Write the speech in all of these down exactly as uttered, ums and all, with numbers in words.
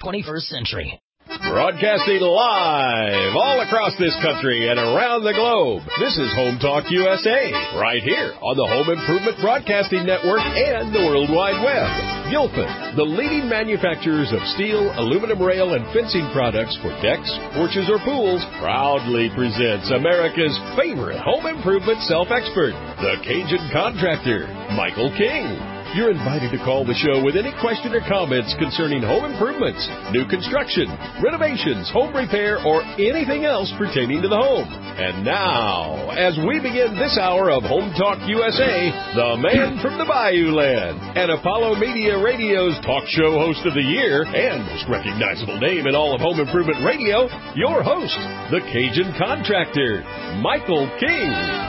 twenty-first century. Broadcasting live all across this country and around the globe. This is Home Talk U S A, right here on the Home Improvement Broadcasting Network and the World Wide Web. Gilpin, the leading manufacturers of steel, aluminum rail, and fencing products for decks, porches, or pools, proudly presents America's favorite home improvement self-expert, the Cajun Contractor, Michael King. You're invited to call the show with any question or comments concerning home improvements, new construction, renovations, home repair, or anything else pertaining to the home. And now, as we begin this hour of Home Talk U S A, the man from the Bayou Land and Apollo Media Radio's talk show host of the year and most recognizable name in all of home improvement radio, your host, the Cajun Contractor, Michael King.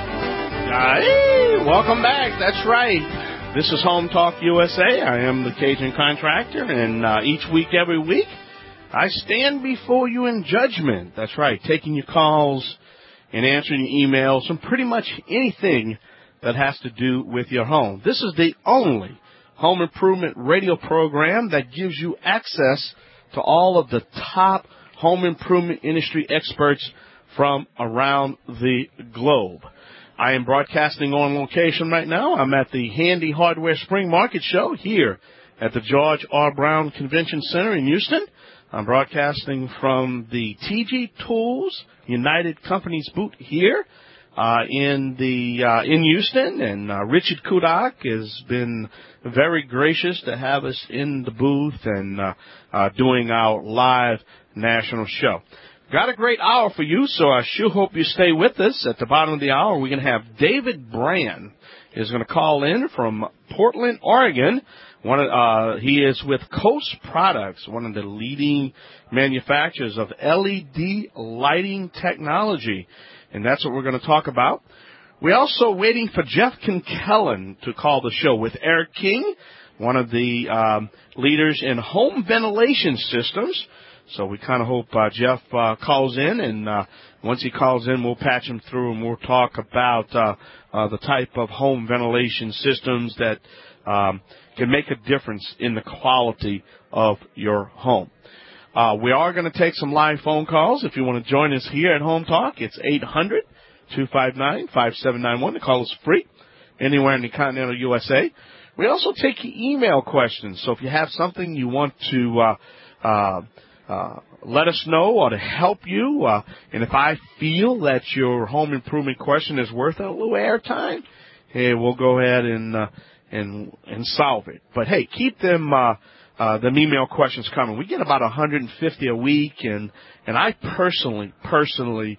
Hey, welcome back. That's right. This is Home Talk U S A. I am the Cajun Contractor, and uh, each week, every week, I stand before you in judgment. That's right, taking your calls and answering your emails and pretty much anything that has to do with your home. This is the only home improvement radio program that gives you access to all of the top home improvement industry experts from around the globe. I am broadcasting on location right now. I'm at the Handy Hardware Spring Market Show here at the George R. Brown Convention Center in Houston. I'm broadcasting from the T G Tools United Companies booth here uh, in the uh, in Houston, and uh, Richard Kudak has been very gracious to have us in the booth and uh, uh, doing our live national show. Got a great hour for you, so I sure hope you stay with us. At the bottom of the hour, we're going to have David Brand is going to call in from Portland, Oregon. One of, uh, he is with Coast Products, one of the leading manufacturers of L E D lighting technology, and that's what we're going to talk about. We're also waiting for Jeff Kinkellen to call the show with Eric King, one of the um, leaders in home ventilation systems. So we kind of hope uh, Jeff uh, calls in, and uh, once he calls in, we'll patch him through, and we'll talk about uh, uh, the type of home ventilation systems that um, can make a difference in the quality of your home. Uh, we are going to take some live phone calls. If you want to join us here at Home Talk, it's eight hundred, two five nine, five seven nine one. The call is free anywhere in the continental U S A. We also take your email questions, so if you have something you want to uh, uh, Uh, let us know or to help you. Uh, and if I feel that your home improvement question is worth a little airtime, hey, we'll go ahead and uh, and and solve it. But hey, keep them uh, uh, them email questions coming. We get about one hundred fifty a week, and and I personally personally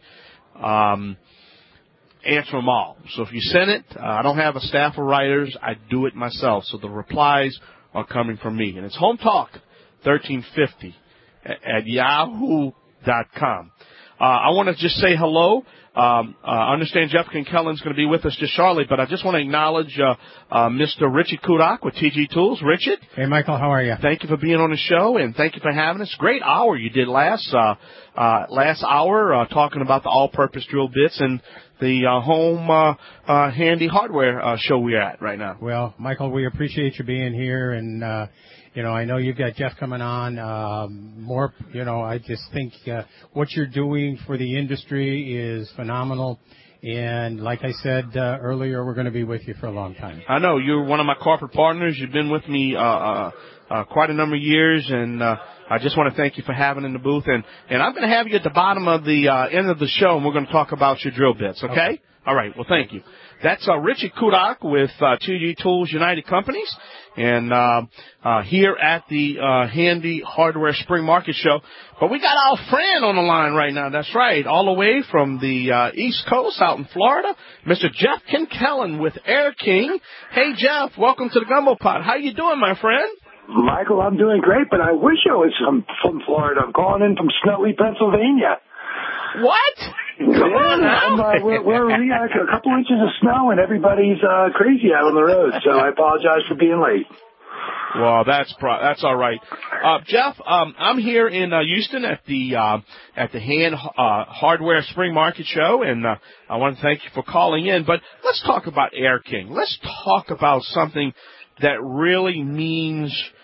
um, answer them all. So if you send it, uh, I don't have a staff of writers. I do it myself. So the replies are coming from me, and it's Home Talk thirteen fifty. At yahoo dot com. Uh, I want to just say hello. Um, uh, I understand Jeff Kinkellen's going to be with us just shortly, but I just want to acknowledge uh, uh, Mister Richard Kudak with T G Tools. Richard. Hey, Michael. How are you? Thank you for being on the show, and thank you for having us. Great hour you did last uh, uh, last hour uh, talking about the all-purpose drill bits and the uh, home uh, uh, handy hardware uh, show we're at right now. Well, Michael, we appreciate you being here, and uh, you know, I know you've got Jeff coming on. Um, more, you know, I just think uh, what you're doing for the industry is phenomenal. And like I said uh, earlier, we're going to be with you for a long time. I know. You're one of my corporate partners. You've been with me uh, uh, uh, quite a number of years, and uh, I just want to thank you for having in the booth. And, and I'm going to have you at the bottom of the uh, end of the show, and we're going to talk about your drill bits, okay? okay. All right. Well, thank you. That's uh, Richard Kudak with uh, T G Tools United Companies, and uh, uh, here at the uh, Handy Hardware Spring Market Show. But we got our friend on the line right now. That's right, all the way from the uh, East Coast out in Florida, Mister Jeff Kinkellen with Air King. Hey, Jeff, welcome to the Gumbo Pot. How you doing, my friend? Michael, I'm doing great, but I wish I was from, from Florida. I'm calling in from snowy Pennsylvania. What? Come yeah, on now. uh, we're, we're we got a couple inches of snow, and everybody's uh, crazy out on the road, so I apologize for being late. Well, that's pro- that's all right. Uh, Jeff, um, I'm here in uh, Houston at the uh, at the Hand uh, Hardware Spring Market Show, and uh, I want to thank you for calling in. But let's talk about Air King. Let's talk about something that really means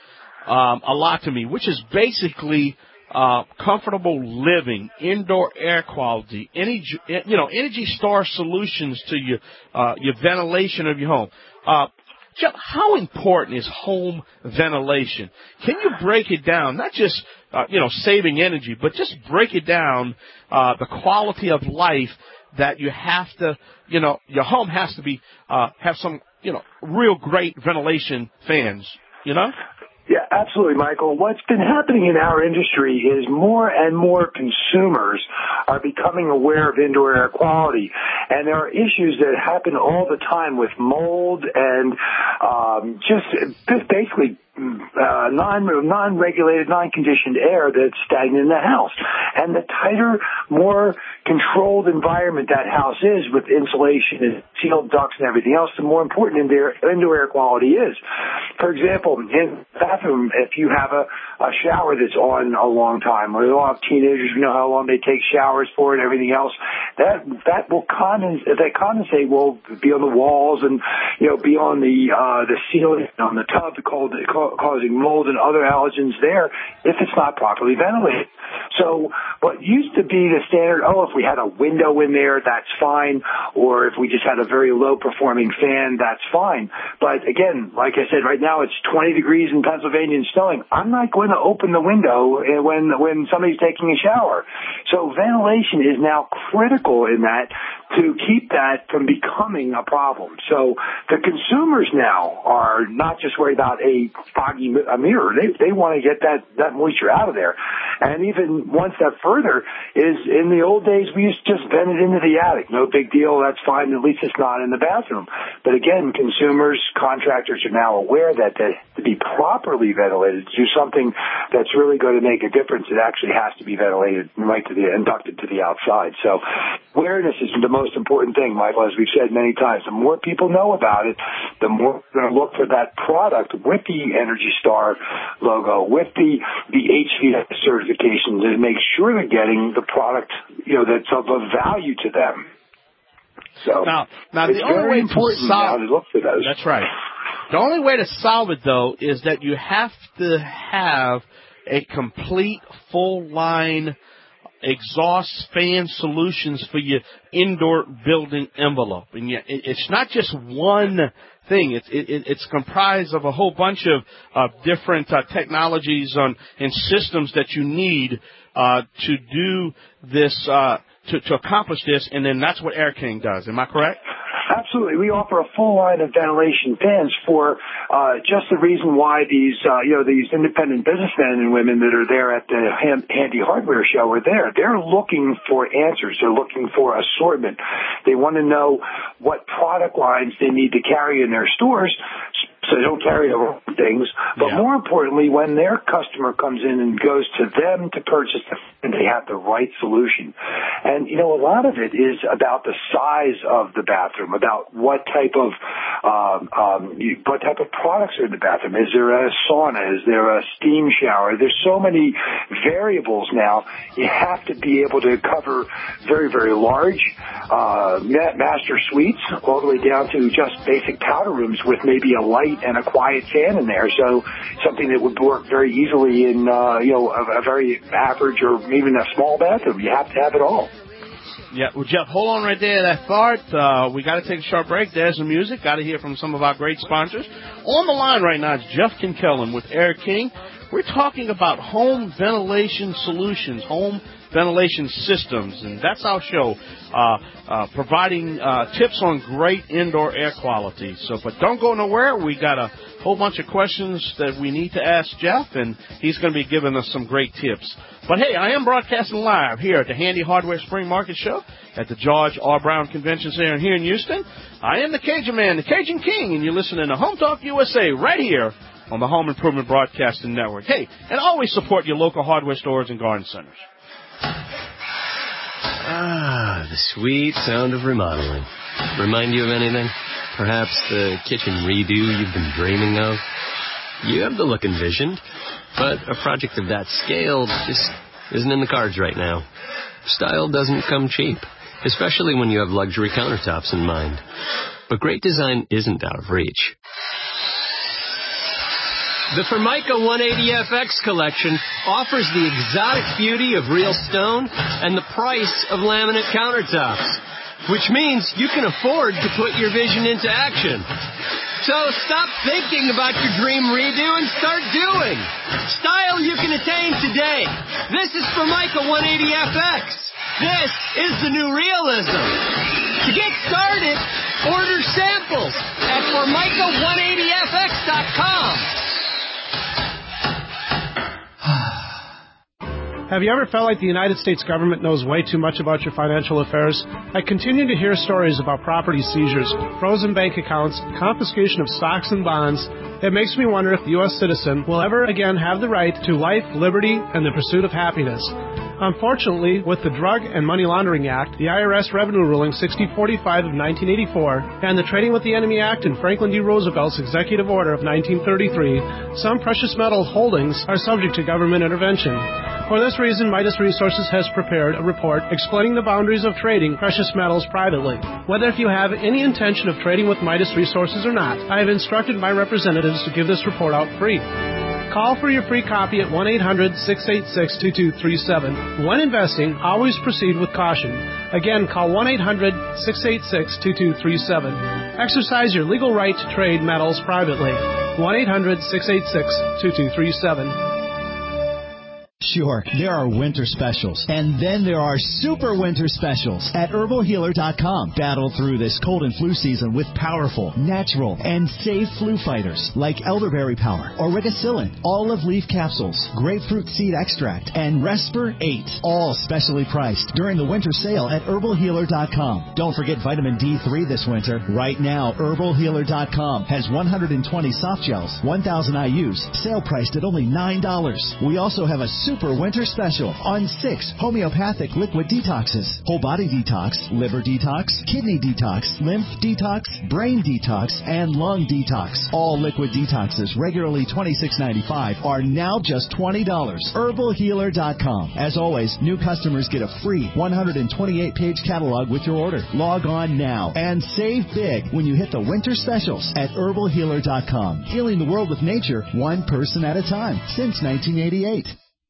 um, a lot to me, which is basically uh, comfortable living, indoor air quality, energy, you know, Energy Star solutions to your uh, your ventilation of your home. Uh, Jeff, how important is home ventilation? Can you break it down? Not just uh, you know saving energy, but just break it down uh, the quality of life that you have to, you know, your home has to be uh, have some, you know, real great ventilation fans, you know? Yeah, absolutely, Michael. What's been happening in our industry is more and more consumers are becoming aware of indoor air quality. And there are issues that happen all the time with mold and um, just, just basically uh, non, non-regulated, non-conditioned air that's stagnant in the house. And the tighter, more controlled environment that house is with insulation and sealed ducts and everything else, the more important indoor, indoor air quality is. For example, in the bathroom, if you have a, a shower that's on a long time, we all have teenagers, we know how long they take showers for and everything else, that that will condensate, that condensate will be on the walls and, you know, be on the uh, the ceiling, on the tub, called, causing mold and other allergens there if it's not properly ventilated. So what used to be the standard, oh, if we had a window in there, that's fine, or if we just had a very low-performing fan, that's fine. But again, like I said, right now it's twenty degrees in Pennsylvania and snowing. I'm not going to open the window when when somebody's taking a shower. So ventilation is now critical in that to keep that from becoming a problem. So the consumers now are not just worried about a foggy a mirror. They they want to get that, that moisture out of there. And even one step further is in the old days, we used to just vent it into the attic. No big deal. That's fine. At least it's not in the bathroom. But again, consumers, contractors are now aware that to, to be properly ventilated, to do something that's really going to make a difference, it actually has to be ventilated right to the, inducted to the outside. So awareness is the most important thing, Michael, as we've said many times. The more people know about it, the more we're going to look for that product with the Energy Star logo, with the, the H V S certification, to make sure they're getting the product, you know, that's of a value to them. So now, now it's the only very way important to solve, now to look for those. That's right. The only way to solve it, though, is that you have to have a complete, full-line exhaust fan solutions for your indoor building envelope. And yet, it's not just one thing. It's it, it's comprised of a whole bunch of uh, different uh, technologies on, and systems that you need uh, to do this, uh, to, to accomplish this, and then that's what Air King does. Am I correct? Absolutely. We offer a full line of ventilation fans for uh, just the reason why these, uh, you know, these independent businessmen and women that are there at the Handy Hardware Show are there. They're looking for answers. They're looking for assortment. They want to know what product lines they need to carry in their stores so they don't carry the wrong things. But yeah. more importantly, when their customer comes in and goes to them to purchase the and they have the right solution. And, you know, a lot of it is about the size of the bathroom, about what type of um, um, what type of products are in the bathroom. Is there a sauna? Is there a steam shower? There's so many variables now. You have to be able to cover very, very large uh, master suites all the way down to just basic powder rooms with maybe a light and a quiet fan in there. So something that would work very easily in, uh, you know, a, a very average or even a small bathroom. You have to have it all. Yeah, well, Jeff, hold on right there, that thought. Uh, we got to take a short break. There's the music. Got to hear from some of our great sponsors. On the line right now is Jeff Kinkellen with Air King. We're talking about home ventilation solutions, home ventilation systems, and that's our show, uh, uh, providing uh, tips on great indoor air quality. So, but don't go nowhere. We got a whole bunch of questions that we need to ask Jeff, and he's going to be giving us some great tips. But, hey, I am broadcasting live here at the Handy Hardware Spring Market Show at the George R. Brown Convention Center here in Houston. I am the Cajun Man, the Cajun King, and you're listening to Home Talk U S A right here on the Home Improvement Broadcasting Network. Hey, and always support your local hardware stores and garden centers. Ah, the sweet sound of remodeling. Remind you of anything? Perhaps the kitchen redo you've been dreaming of? You have the look envisioned, but a project of that scale just isn't in the cards right now. Style doesn't come cheap, especially when you have luxury countertops in mind. But great design isn't out of reach. The Formica one eighty F X collection offers the exotic beauty of real stone and the price of laminate countertops, which means you can afford to put your vision into action. So stop thinking about your dream redo and start doing. Style you can attain today. This is Formica one eighty F X. This is the new realism. To get started, order samples at Formica one eighty F X dot com. Have you ever felt like the United States government knows way too much about your financial affairs? I continue to hear stories about property seizures, frozen bank accounts, confiscation of stocks and bonds. It makes me wonder if the U S citizen will ever again have the right to life, liberty, and the pursuit of happiness. Unfortunately, with the Drug and Money Laundering Act, the I R S Revenue Ruling sixty forty-five of nineteen eighty-four, and the Trading with the Enemy Act and Franklin D. Roosevelt's Executive Order of nineteen thirty-three, some precious metal holdings are subject to government intervention. For this reason, Midas Resources has prepared a report explaining the boundaries of trading precious metals privately. Whether if you have any intention of trading with Midas Resources or not, I have instructed my representatives to give this report out free. Call for your free copy at one eight hundred, six eight six, two two three seven. When investing, always proceed with caution. Again, call one eight hundred, six eight six, two two three seven. Exercise your legal right to trade metals privately. one eight hundred, six eight six, two two three seven. Sure, there are winter specials, and then there are super winter specials at herbal healer dot com. Battle through this cold and flu season with powerful, natural, and safe flu fighters like elderberry power, auricillin, olive leaf capsules, grapefruit seed extract, and Resper eight, all specially priced during the winter sale at herbal healer dot com. Don't forget vitamin D three this winter. Right now, herbal healer dot com has one hundred twenty soft gels, one thousand I U's, sale priced at only nine dollars. We also have a super Super winter special on six homeopathic liquid detoxes: whole body detox, liver detox, kidney detox, lymph detox, brain detox, and lung detox. All liquid detoxes, regularly twenty-six ninety-five, are now just twenty dollars. herbal healer dot com. As always, new customers get a free one hundred twenty-eight page catalog with your order. Log on now and save big when you hit the winter specials at herbal healer dot com. Healing the world with nature, one person at a time, since nineteen eighty-eight.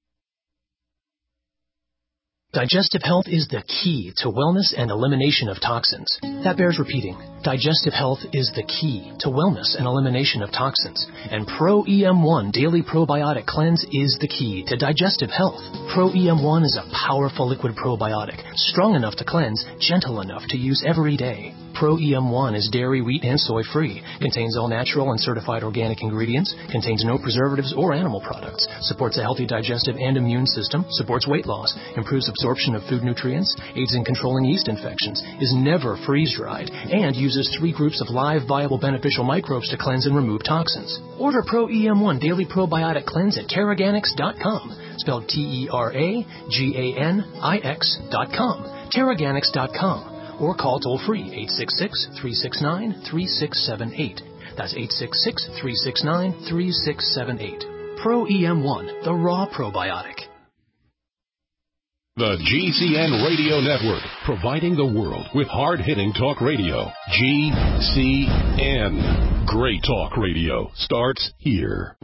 Digestive health is the key to wellness and elimination of toxins. That bears repeating. Digestive health is the key to wellness and elimination of toxins. And Pro E M one Daily Probiotic Cleanse is the key to digestive health. Pro E M one is a powerful liquid probiotic, strong enough to cleanse, gentle enough to use every day. Pro E M one is dairy, wheat, and soy-free, contains all natural and certified organic ingredients, contains no preservatives or animal products, supports a healthy digestive and immune system, supports weight loss, improves absorption of food nutrients, aids in controlling yeast infections, is never freeze-dried, and uses three groups of live, viable, beneficial microbes to cleanse and remove toxins. Order Pro E M one Daily Probiotic Cleanse at Terraganix dot com, spelled T E R A G A N I X dot com, Terraganix dot com. Or call toll-free eight six six, three six nine, three six seven eight. That's eight six six, three six nine, three six seven eight. Pro E M one, the raw probiotic. The G C N Radio Network, providing the world with hard-hitting talk radio. G C N. Great talk radio starts here.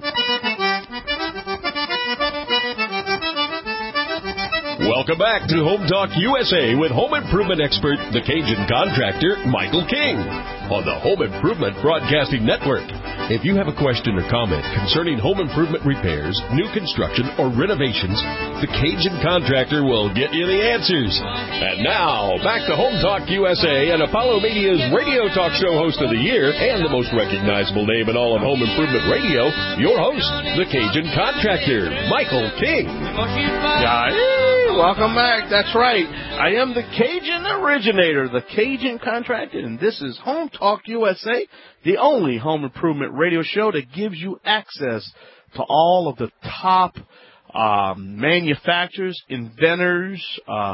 Welcome back to Home Talk U S A with home improvement expert, the Cajun contractor, Michael King, on the Home Improvement Broadcasting Network. If you have a question or comment concerning home improvement repairs, new construction, or renovations, the Cajun contractor will get you the answers. And now, back to Home Talk U S A and Apollo Media's radio talk show host of the year and the most recognizable name in all of home improvement radio, your host, the Cajun contractor, Michael King. Yeah, welcome back. That's right. I am the Cajun originator, the Cajun contractor, and this is Home Talk U S A, the only home improvement radio show that gives you access to all of the top um, manufacturers, inventors, uh,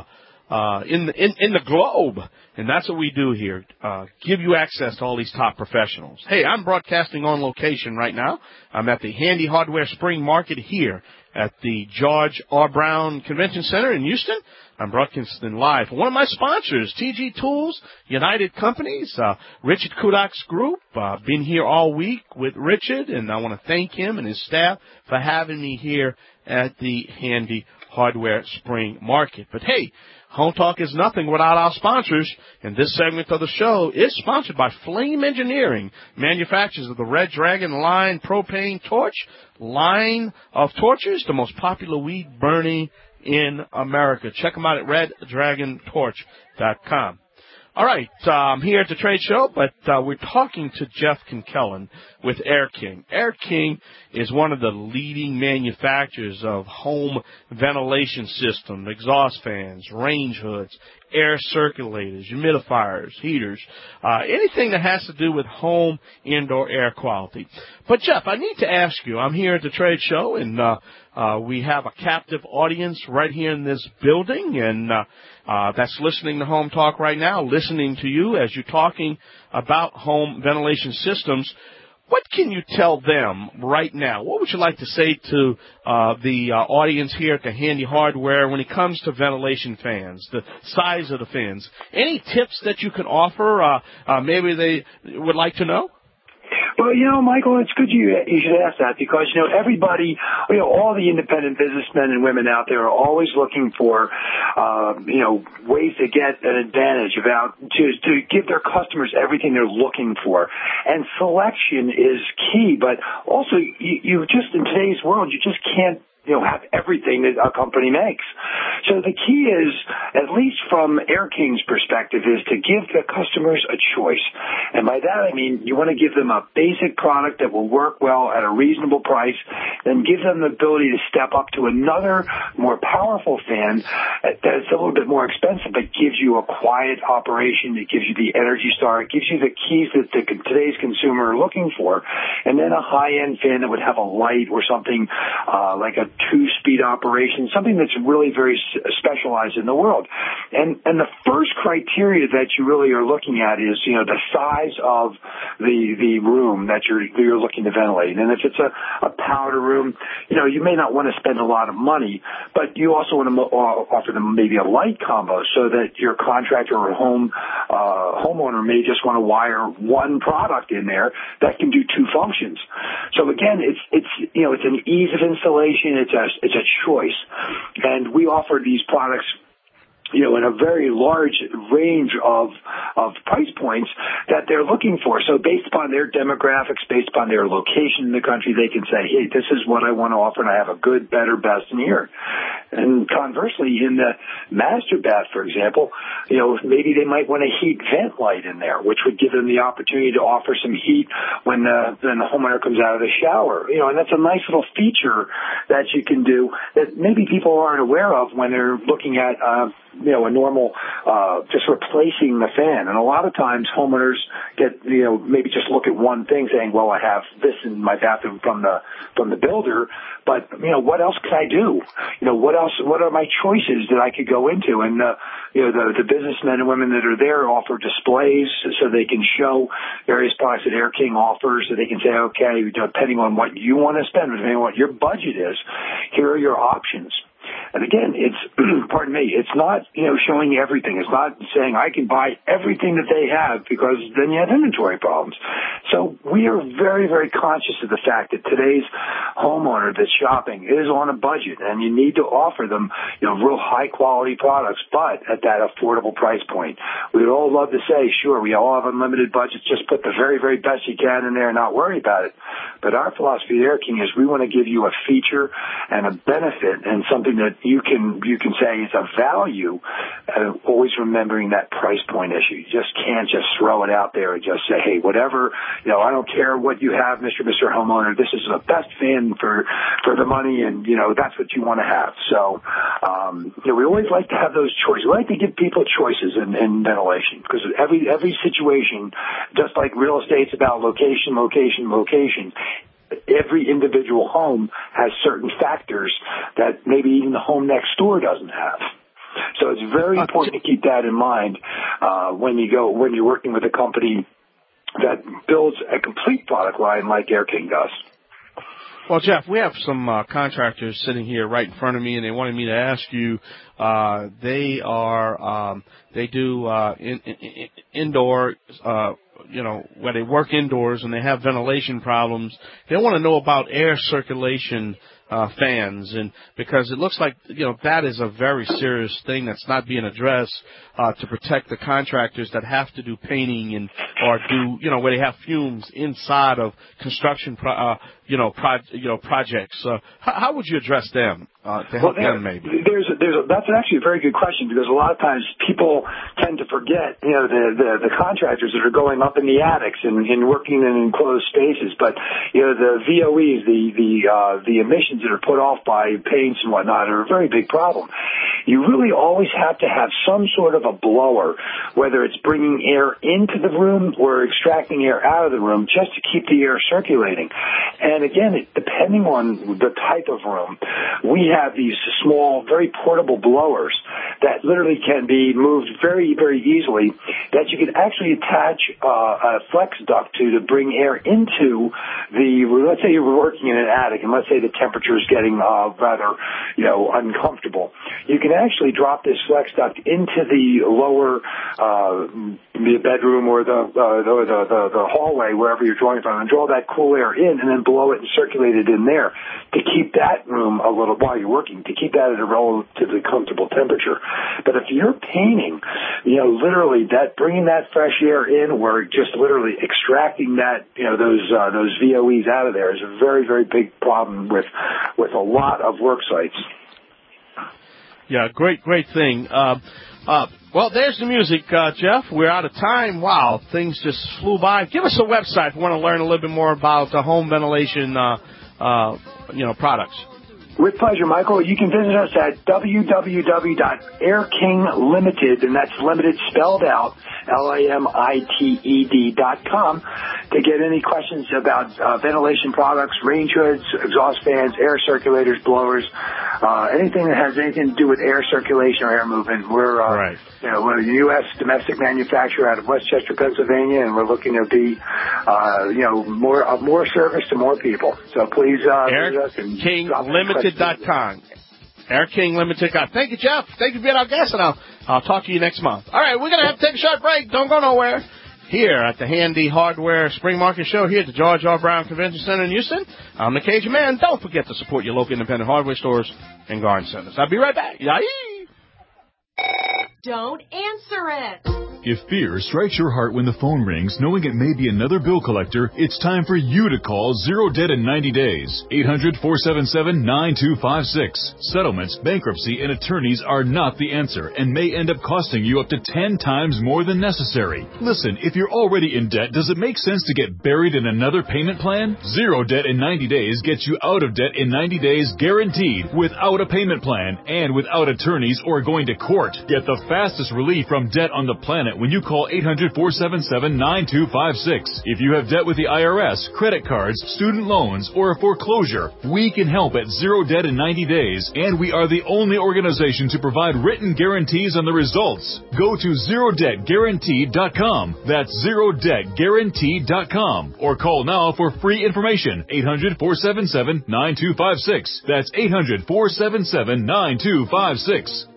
uh, in, the, in, in the globe. And that's what we do here, uh, give you access to all these top professionals. Hey, I'm broadcasting on location right now. I'm at the Handy Hardware Spring Market here at the George R. Brown Convention Center in Houston. I'm broadcasting live for one of my sponsors, T G Tools, United Companies, uh, Richard Kudak's group. Uh, been here all week with Richard, and I want to thank him and his staff for having me here at the Handy Hardware Spring Market. But hey, Home Talk is nothing without our sponsors, and this segment of the show is sponsored by Flame Engineering, manufacturers of the Red Dragon line propane torch line of torches, the most popular weed burning in America. Check them out at red dragon torch dot com. All right, uh, I'm here at the trade show, but uh, we're talking to Jeff Kinkellen with Air King. Air King is one of the leading manufacturers of home ventilation systems, exhaust fans, range hoods, air circulators, humidifiers, heaters, uh, anything that has to do with home indoor air quality. But, Jeff, I need to ask you, I'm here at the trade show, and uh, uh, we have a captive audience right here in this building, and uh, uh, that's listening to Home Talk right now, listening to you as you're talking about home ventilation systems. What can you tell them right now? What would you like to say to uh, the uh, audience here at the Handy Hardware when it comes to ventilation fans, the size of the fans? Any tips that you can offer? Uh, uh, maybe they would like to know? Well, you know, Michael, it's good you you should ask that because, you know, everybody, you know, all the independent businessmen and women out there are always looking for, uh, you know, ways to get an advantage about, to, to give their customers everything they're looking for. And selection is key, but also you, you just, in today's world, you just can't, you know, have everything that a company makes. So the key is, at least from Air King's perspective, is to give the customers a choice. And by that I mean you want to give them a basic product that will work well at a reasonable price, then give them the ability to step up to another more powerful fan that's a little bit more expensive but gives you a quiet operation, it gives you the Energy Star, it gives you the keys that the, today's consumer are looking for, and then a high-end fan that would have a light or something uh, like a two-speed operation, something that's really very specialized in the world. And and the first criteria that you really are looking at is, you know, the size of the the room that you're you're looking to ventilate. And if it's a, a powder room, you know, you may not want to spend a lot of money, but you also want to offer them maybe a light combo so that your contractor or home uh, homeowner may just want to wire one product in there that can do two functions. So again, it's it's you know it's an ease of installation. It's a, it's a choice. And we offer these products, you know, in a very large range of of price points that they're looking for. So based upon their demographics, based upon their location in the country, they can say, hey, this is what I want to offer, and I have a good, better, best in here. And conversely, in the master bath, for example, you know, maybe they might want a heat vent light in there, which would give them the opportunity to offer some heat when the, when the homeowner comes out of the shower. You know, and that's a nice little feature that you can do that maybe people aren't aware of when they're looking at, uh, you know, a normal, uh, just replacing the fan. And a lot of times homeowners get, you know, maybe just look at one thing saying, well, I have this in my bathroom from the, from the builder, but, you know, what else can I do? You know, what else, what are my choices that I could go into? And, uh, you know, the, the businessmen and women that are there offer displays so they can show various products that Air King offers, so they can say, okay, depending on what you want to spend, depending on what your budget is, here are your options. And again, it's, pardon me, it's not, you know, showing everything. It's not saying I can buy everything that they have because then you have inventory problems. So we are very, very conscious of the fact that today's homeowner that's shopping is on a budget, and you need to offer them, you know, real high quality products, but at that affordable price point. We would all love to say, sure, we all have unlimited budgets, just put the very, very best you can in there and not worry about it. But our philosophy at Air King is we want to give you a feature and a benefit and something that you can you can say is a value, uh, always remembering that price point issue. You just can't just throw it out there and just say, hey, whatever, you know, I don't care what you have, Mister Mister Homeowner, this is the best fan for for the money, and, you know, that's what you want to have. So, um, you know, we always like to have those choices. We like to give people choices in, in ventilation, because every every situation, just like real estate's about location, location, location, every individual home has certain factors that maybe even the home next door doesn't have. So So it's very important to keep that in mind uh, when you go when you're working with a company that builds a complete product line like Air King does. Well, Jeff, we have some uh, contractors sitting here right in front of me, and they wanted me to ask you. Uh, they are um, they do uh, in, in, indoor, uh, you know, where they work indoors and they have ventilation problems. They want to know about air circulation uh, fans, and because it looks like you know that is a very serious thing that's not being addressed uh, to protect the contractors that have to do painting and or do you know where they have fumes inside of construction pro, uh, you know pro, you know projects. Uh, how, how would you address them uh, to help well, there, them maybe? There's a, there's a, that's actually a very good question, because a lot of times people tend to forget you know the the, the contractors that are going up in the attics and, and working in enclosed spaces, but you know the V O Es, the the uh, the emissions that are put off by paints and whatnot are a very big problem. You really always have to have some sort of a blower, whether it's bringing air into the room or extracting air out of the room, just to keep the air circulating. And again, it, depending on the type of room, we have these small, very portable blowers that literally can be moved very, very easily, that you can actually attach uh, a flex duct to to bring air into the, let's say you're working in an attic, and let's say the temperature is getting uh, rather, you know, uncomfortable. You can actually drop this flex duct into the lower uh, the bedroom or the, uh, the, the the the hallway, wherever you're drawing from, and draw that cool air in, and then blow it and circulate it in there to keep that room a little, while you're working, to keep that at a relatively comfortable temperature. But if you're painting, you know, literally that bringing that fresh air in, or just literally extracting that, you know, those uh, those V O Es out of there is a very, very big problem with with a lot of work sites. Yeah, great, great thing. Uh, uh, well, there's the music, uh, Jeff. We're out of time. Wow, things just flew by. Give us a website if you want to learn a little bit more about the home ventilation, uh, uh, you know, products. With pleasure, Michael. You can visit us at w w w dot air king limited, and that's limited spelled out, L A M I T E D dot com, to get any questions about uh, ventilation products, range hoods, exhaust fans, air circulators, blowers, uh, anything that has anything to do with air circulation or air movement. We're, uh, right. you know, we're a U S domestic manufacturer out of Westchester, Pennsylvania, and we're looking to be, uh, you know, more uh, more service to more people. So please uh, visit us and King Limited dot com. Air King Limited dot com. Thank you, Jeff. Thank you for being our guest, and I'll, I'll talk to you next month. All right, we're going to have to take a short break. Don't go nowhere. Here at the Handy Hardware Spring Market Show here at the George R. Brown Convention Center in Houston. I'm the Cajun Man. Don't forget to support your local independent hardware stores and garden centers. I'll be right back. Yay! Don't answer it. If fear strikes your heart when the phone rings, knowing it may be another bill collector, it's time for you to call Zero Debt in ninety days. eight hundred, four seven seven, nine two five six. Settlements, bankruptcy, and attorneys are not the answer and may end up costing you up to ten times more than necessary. Listen, if you're already in debt, does it make sense to get buried in another payment plan? Zero Debt in ninety days gets you out of debt in ninety days guaranteed, without a payment plan and without attorneys or going to court. Get the fastest relief from debt on the planet when you call eight hundred, four seven seven, nine two five six. If you have debt with the I R S, credit cards, student loans, or a foreclosure, we can help at Zero Debt in ninety days, and we are the only organization to provide written guarantees on the results. Go to zero debt guaranteed dot com. That's zero debt guaranteed dot com. Or call now for free information. eight hundred, four seven seven, nine two five six. That's eight hundred, four seven seven, nine two five six.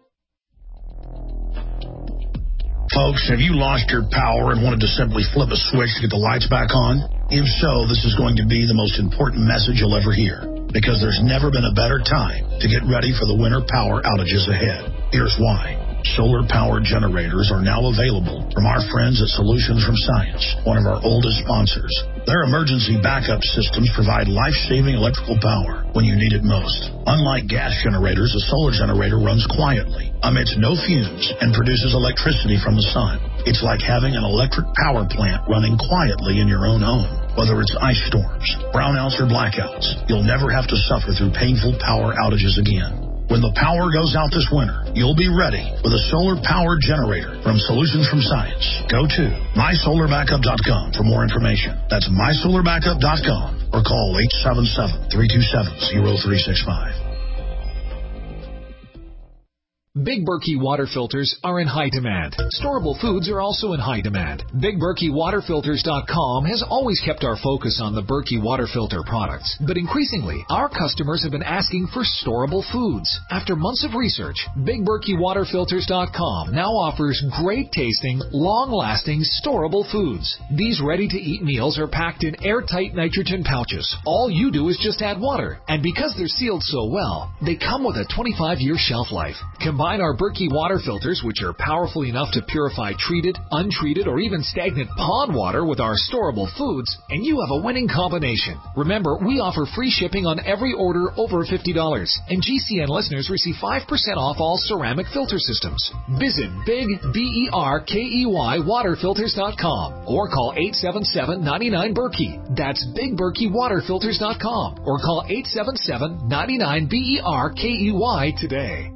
Folks, have you lost your power and wanted to simply flip a switch to get the lights back on? If so, this is going to be the most important message you'll ever hear, because there's never been a better time to get ready for the winter power outages ahead. Here's why. Solar-powered generators are now available from our friends at Solutions from Science, one of our oldest sponsors. Their emergency backup systems provide life-saving electrical power when you need it most. Unlike gas generators, a solar generator runs quietly, emits no fumes, and produces electricity from the sun. It's like having an electric power plant running quietly in your own home. Whether it's ice storms, brownouts, or blackouts, you'll never have to suffer through painful power outages again. When the power goes out this winter, you'll be ready with a solar-powered generator from Solutions from Science. Go to my solar backup dot com for more information. That's my solar backup dot com or call eight seven seven, three two seven, zero three six five. Big Berkey water filters are in high demand. Storable foods are also in high demand. Big Berkey Water Filters dot com has always kept our focus on the Berkey water filter products, but increasingly, our customers have been asking for storable foods. After months of research, Big Berkey Water Filters dot com now offers great tasting, long-lasting, storable foods. These ready-to-eat meals are packed in airtight nitrogen pouches. All you do is just add water, and because they're sealed so well, they come with a twenty-five year shelf life. Combine our Berkey water filters, which are powerful enough to purify treated, untreated, or even stagnant pond water with our storable foods, and you have a winning combination. Remember, we offer free shipping on every order over fifty dollars, and G C N listeners receive five percent off all ceramic filter systems. Visit Big B E R K E Y Water Filters dot com or call eight seven seven, nine nine, Berkey. That's Big Berkey Water Filters dot com or call eight seven seven, nine nine, B E R K E Y today.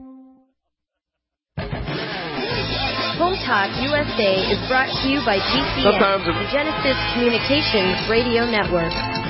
Home Talk U S A is brought to you by G C N, the Genesis Communications Radio Network.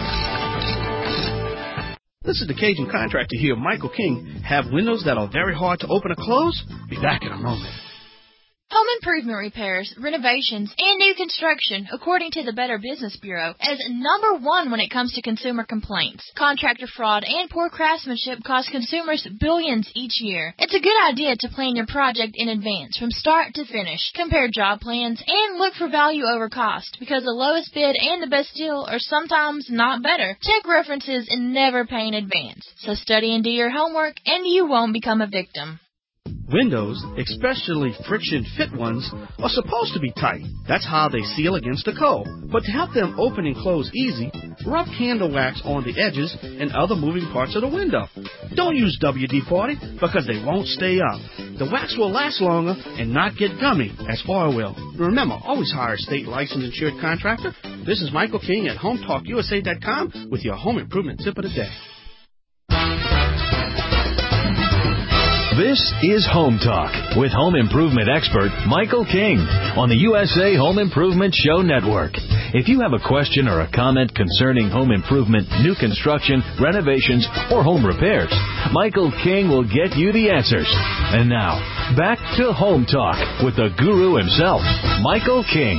This is the Cajun Contractor here, Michael King. Have windows that are very hard to open or close? Be back in a moment. Home improvement repairs, renovations, and new construction, according to the Better Business Bureau, is number one when it comes to consumer complaints. Contractor fraud and poor craftsmanship cost consumers billions each year. It's a good idea to plan your project in advance, from start to finish. Compare job plans and look for value over cost, because the lowest bid and the best deal are sometimes not better. Check references and never pay in advance. So study and do your homework, and you won't become a victim. Windows, especially friction-fit ones, are supposed to be tight. That's how they seal against the cold. But to help them open and close easy, rub candle wax on the edges and other moving parts of the window. Don't use W D forty because they won't stay up. The wax will last longer and not get gummy as oil will. Remember, always hire a state licensed insured contractor. This is Michael King at Home Talk U S A dot com with your home improvement tip of the day. This is Home Talk with home improvement expert Michael King on the U S A Home Improvement Show Network. If you have a question or a comment concerning home improvement, new construction, renovations, or home repairs, Michael King will get you the answers. And now, back to Home Talk with the guru himself, Michael King.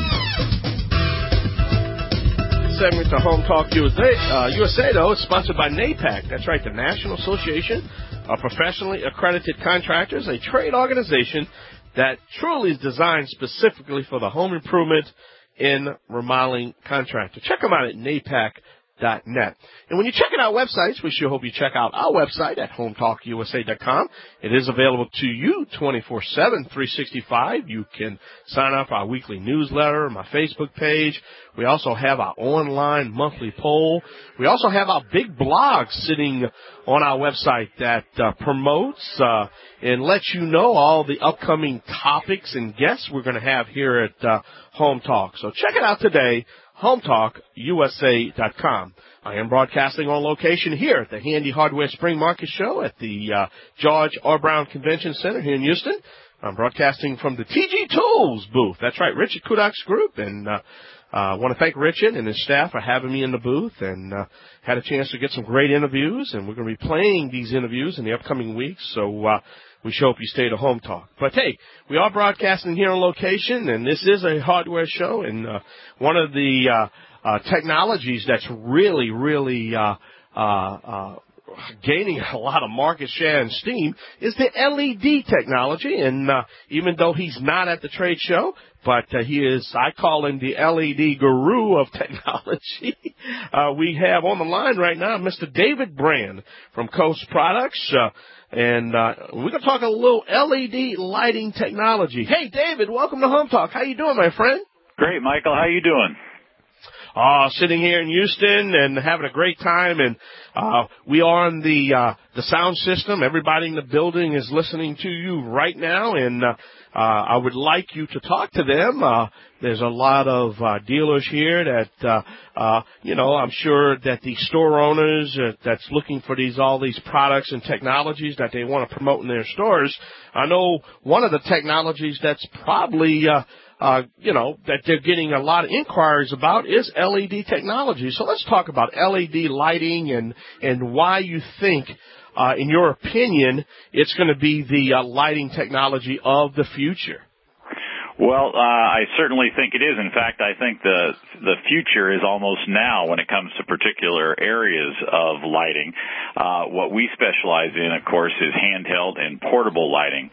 Segment to Home Talk U S A, uh, U S A, though, is sponsored by NAPAC. That's right, the National Association of Professionally Accredited Contractors, a trade organization that truly is designed specifically for the home improvement and remodeling contractor. Check them out at napac dot net. And when you're checking out websites, we sure hope you check out our website at home talk U S A dot com. It is available to you twenty-four seven, three sixty-five. You can sign up for our weekly newsletter, my Facebook page. We also have our online monthly poll. We also have our big blog sitting on our website that uh, promotes uh, and lets you know all the upcoming topics and guests we're going to have here at uh, Home Talk. So check it out today, home talk U S A dot com. I am broadcasting on location here at the Handy Hardware Spring Market Show at the uh, George R. Brown Convention Center here in Houston. I'm broadcasting from the T G Tools booth. That's right, Richard Kudak's group, and uh, I uh, want to thank Richard and his staff for having me in the booth, and uh, had a chance to get some great interviews, and we're going to be playing these interviews in the upcoming weeks, so uh, we sure hope you stay to Home Talk. But, hey, we are broadcasting here on location, and this is a hardware show, and uh, one of the uh, uh, technologies that's really, really uh, uh, uh, gaining a lot of market share and steam is the L E D technology, and uh, even though he's not at the trade show, but uh, he is, I call him the L E D guru of technology. Uh, we have on the line right now Mister David Brand from Coast Products, uh, and uh, we're going to talk a little L E D lighting technology. Hey, David, welcome to Home Talk. How you doing, my friend? Great, Michael. How you doing? Uh, sitting here in Houston and having a great time, and uh, we are on the uh, the sound system. Everybody in the building is listening to you right now, and uh, uh, I would like you to talk to them. Uh, there's a lot of uh, dealers here that, uh, uh, you know, I'm sure that the store owners uh, that's looking for these all these products and technologies that they want to promote in their stores. I know one of the technologies that's probably uh, Uh, you know, that they're getting a lot of inquiries about is L E D technology. So let's talk about L E D lighting and, and why you think uh, in your opinion, it's going to be the uh, lighting technology of the future? Well, uh, I certainly think it is. In fact, I think the the future is almost now when it comes to particular areas of lighting. Uh, what we specialize in, of course, is handheld and portable lighting.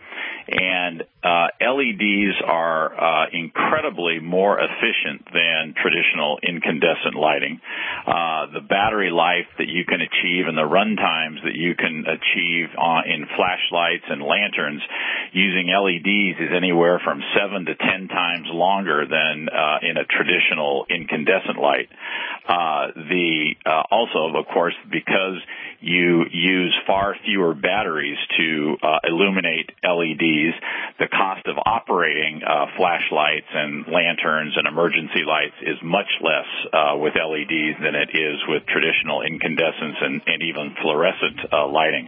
And uh, L E Ds are uh, incredibly more efficient than traditional incandescent lighting. Uh, the battery life that you can achieve and the run times that you can achieve uh, in flashlights and lanterns using L E Ds is anywhere from seven to ten times longer than uh, in a traditional incandescent light. Uh, the uh, also, of course, because you use far fewer batteries to uh, illuminate L E Ds, the cost of operating uh, flashlights and lanterns and emergency lights is much less uh, with L E Ds than it is with traditional incandescents and, and even fluorescent uh, lighting.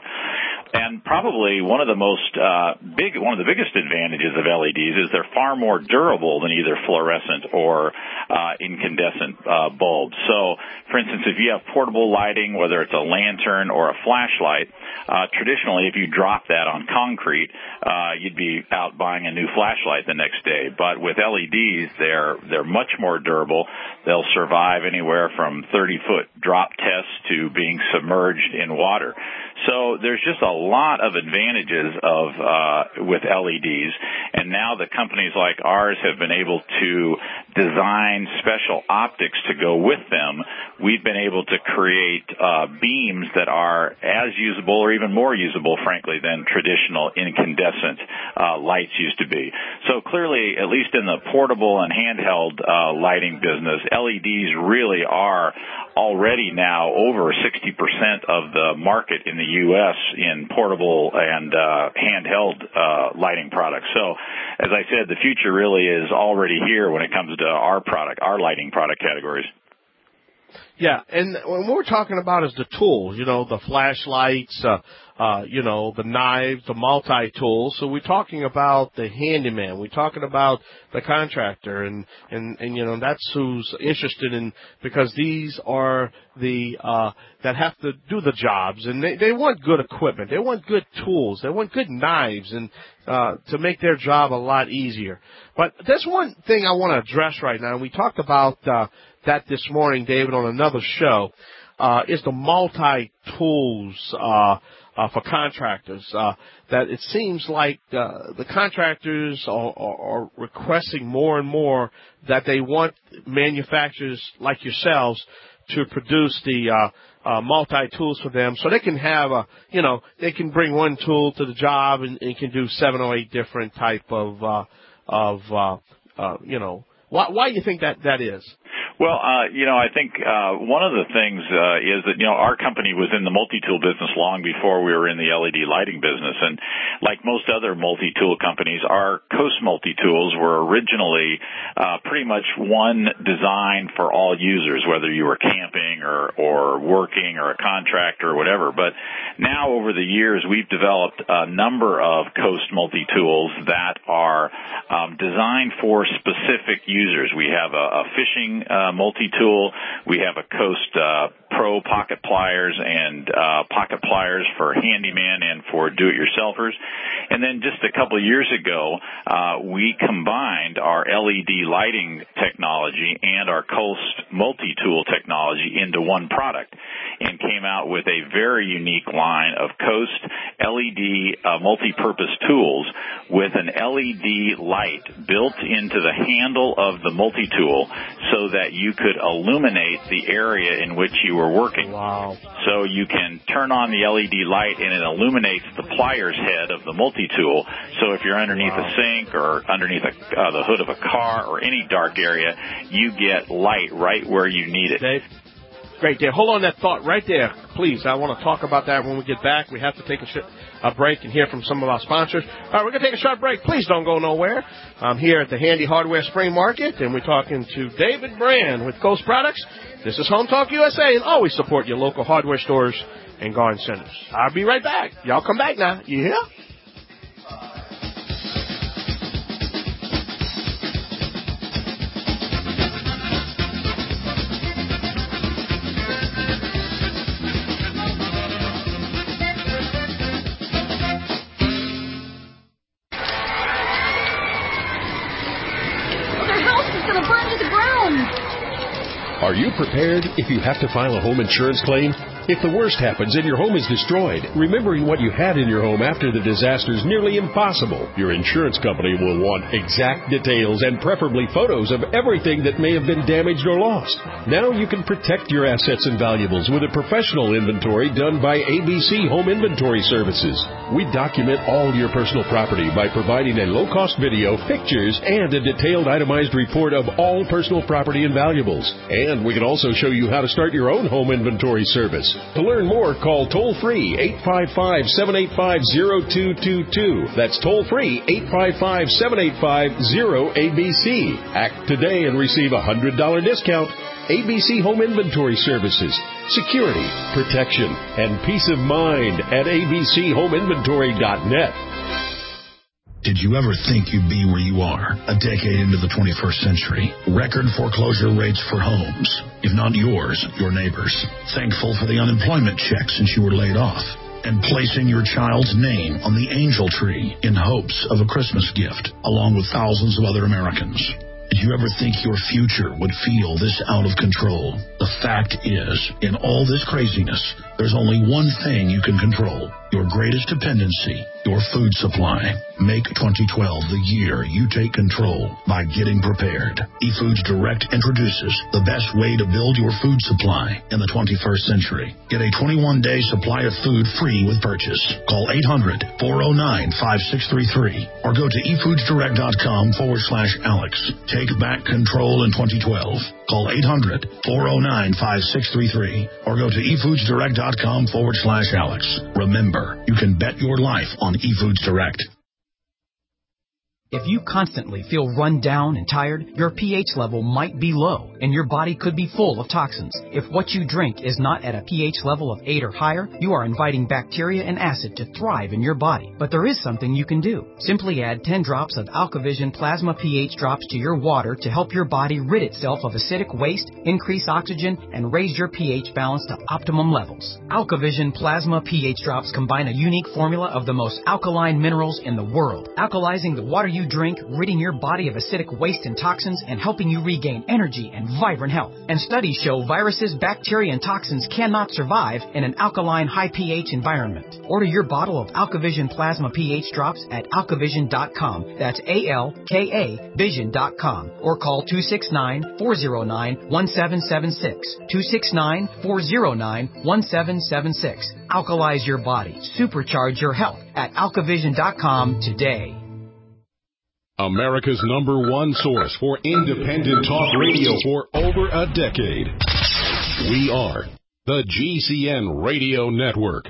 And probably one of the most uh, big, one of the biggest advantages of L E Ds is they're far more durable than either fluorescent or uh, incandescent uh, bulbs. So, for instance, if you have portable lighting, whether it's a lantern or a flashlight, uh, traditionally, if you drop that on concrete, uh, you'd be out buying a new flashlight the next day. But with L E Ds, they're they're much more durable. They'll survive anywhere from thirty foot drop tests to being submerged in water. So there's just a lot of advantages of uh, with L E Ds, and now the companies like ours have been able to design special optics to go with them. We've been able to create uh, beams that are as usable or even more usable, frankly, than traditional incandescent uh, lights used to be. So clearly, at least in the portable and handheld uh, lighting business, L E Ds really are already now over sixty percent of the market in the U S in portable and uh, handheld uh, lighting products. So, as I said, the future really is already here when it comes to our product, our lighting product categories. Yeah, and what we're talking about is the tools, you know, the flashlights, uh, uh, you know, the knives, the multi-tools. So we're talking about the handyman. We're talking about the contractor, and, and, and you know, that's who's interested in, because these are the, uh, that have to do the jobs, and they, they want good equipment. They want good tools. They want good knives, and, uh, to make their job a lot easier. But there's one thing I want to address right now. We talked about, uh, that this morning, David, on another show, uh, is the multi-tools, uh, uh, for contractors, uh, that it seems like, uh, the contractors are, are, are requesting more and more that they want manufacturers like yourselves to produce the, uh, uh, multi-tools for them so they can have a, you know, they can bring one tool to the job and, and can do seven or eight different type of, uh, of, uh, uh, you know, why, why do you think that that is? Well, uh, you know, I think uh, one of the things uh, is that, you know, our company was in the multi-tool business long before we were in the L E D lighting business. And like most other multi-tool companies, our Coast multi-tools were originally uh, pretty much one design for all users, whether you were camping or, or working or a contractor or whatever. But now over the years, we've developed a number of Coast multi-tools that are um, designed for specific users. We have a, a fishing uh, Uh, multi-tool. We have a Coast uh, Pro pocket pliers and uh, pocket pliers for handyman and for do-it-yourselfers. And then just a couple of years ago, uh, we combined our L E D lighting technology and our Coast multi-tool technology into one product and came out with a very unique line of Coast L E D uh, multi-purpose tools with an L E D light built into the handle of the multi-tool so that you could illuminate the area in which you were working. Wow. So you can turn on the L E D light and it illuminates the pliers head of the multi-tool. So if you're underneath wow. a sink or underneath a, uh, the hood of a car or any dark area, you get light right where you need it. Dave? Great, Dave. Hold on that thought right there, please. I want to talk about that when we get back. We have to take a, sh- a break and hear from some of our sponsors. All right, we're going to take a short break. Please don't go nowhere. I'm here at the Handy Hardware Spring Market, and we're talking to David Brand with Coast Products. This is Home Talk U S A, and always support your local hardware stores and garden centers. I'll be right back. Y'all come back now. You hear? Are you prepared if you have to file a home insurance claim? If the worst happens and your home is destroyed, remembering what you had in your home after the disaster is nearly impossible. Your insurance company will want exact details and preferably photos of everything that may have been damaged or lost. Now you can protect your assets and valuables with a professional inventory done by A B C Home Inventory Services. We document all your personal property by providing a low-cost video, pictures, and a detailed itemized report of all personal property and valuables. And we can also show you how to start your own home inventory service. To learn more, call toll-free eight five five, seven eight five, zero two two two. That's toll-free eight five five, seven eight five, zero A B C. Act today and receive a one hundred dollars discount. A B C Home Inventory Services. Security, protection, and peace of mind at A B C home inventory dot net. Did you ever think you'd be where you are a decade into the twenty-first century? Record foreclosure rates for homes, if not yours, your neighbors. Thankful for the unemployment check since you were laid off. And placing your child's name on the angel tree in hopes of a Christmas gift, along with thousands of other Americans. Did you ever think your future would feel this out of control? The fact is, in all this craziness, there's only one thing you can control. Your greatest dependency, your food supply. Make twenty twelve the year you take control by getting prepared. eFoods Direct introduces the best way to build your food supply in the twenty-first century. Get a twenty-one day supply of food free with purchase. Call eight hundred, four oh nine, five six three three or go to efoodsdirect.com forward slash Alex. Take back control in twenty twelve. Call eight hundred, four oh nine, five six three three or go to efoodsdirect.com forward slash Alex. Remember, you can bet your life on eFoods Direct. If you constantly feel run down and tired, your pH level might be low and your body could be full of toxins. If what you drink is not at a pH level of eight or higher, you are inviting bacteria and acid to thrive in your body. But there is something you can do. Simply add ten drops of AlkaVision Plasma pH drops to your water to help your body rid itself of acidic waste, increase oxygen, and raise your pH balance to optimum levels. AlkaVision Plasma pH drops combine a unique formula of the most alkaline minerals in the world, alkalizing the water you drink, ridding your body of acidic waste and toxins, and helping you regain energy and vibrant health. And studies show viruses, bacteria, and toxins cannot survive in an alkaline, high pH environment. Order your bottle of AlkaVision Plasma pH drops at alkavision dot com. That's A L K A vision dot com. Or call two six nine, four oh nine, one seven seven six. two six nine, four oh nine, one seven seven six. Alkalize your body. Supercharge your health at alkavision dot com today. America's number one source for independent talk radio for over a decade. We are the G C N Radio Network.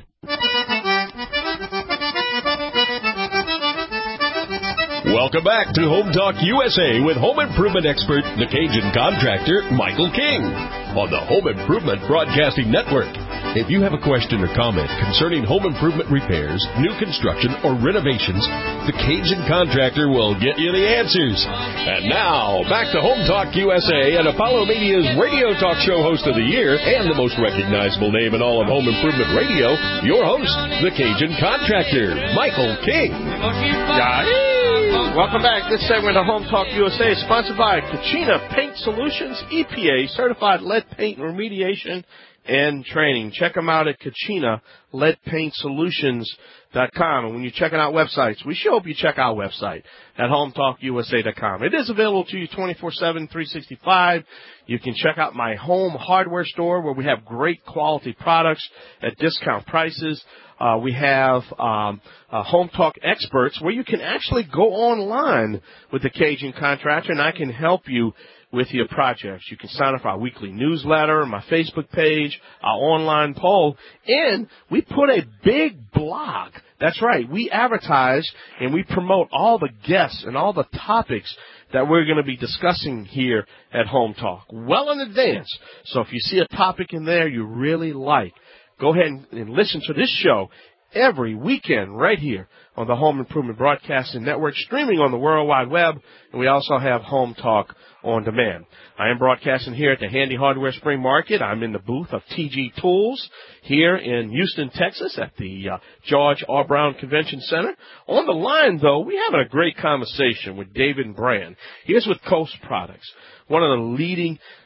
Welcome back to Home Talk U S A with home improvement expert, the Cajun contractor, Michael King, on the Home Improvement Broadcasting Network. If you have a question or comment concerning home improvement repairs, new construction, or renovations, the Cajun contractor will get you the answers. And now, back to Home Talk U S A and Apollo Media's radio talk show host of the year and the most recognizable name in all of home improvement radio, your host, the Cajun contractor, Michael King. Welcome back. This segment of Home Talk U S A is sponsored by Kachina Paint Solutions, E P A certified lead paint remediation and training. Check them out at Kachina lead paint solutions dot com. And when you're checking out websites, we sure hope you check our website at home talk U S A dot com. It is available to you twenty-four seven, three sixty-five. You can check out my home hardware store where we have great quality products at discount prices. Uh, we have um, uh, Home Talk Experts where you can actually go online with the Cajun contractor, and I can help you with your projects. You can sign up for our weekly newsletter, my Facebook page, our online poll, and we put a big blog. That's right. We advertise and we promote all the guests and all the topics that we're going to be discussing here at Home Talk well in advance. So if you see a topic in there you really like, go ahead and, and listen to this show every weekend right here on the Home Improvement Broadcasting Network, streaming on the World Wide Web, and we also have Home Talk on demand. I am broadcasting here at the Handy Hardware Spring Market. I'm in the booth of T G Tools here in Houston, Texas at the uh, George R. Brown Convention Center. On the line, though, we're having a great conversation with David Brand. He is with Coast Products, one of the leading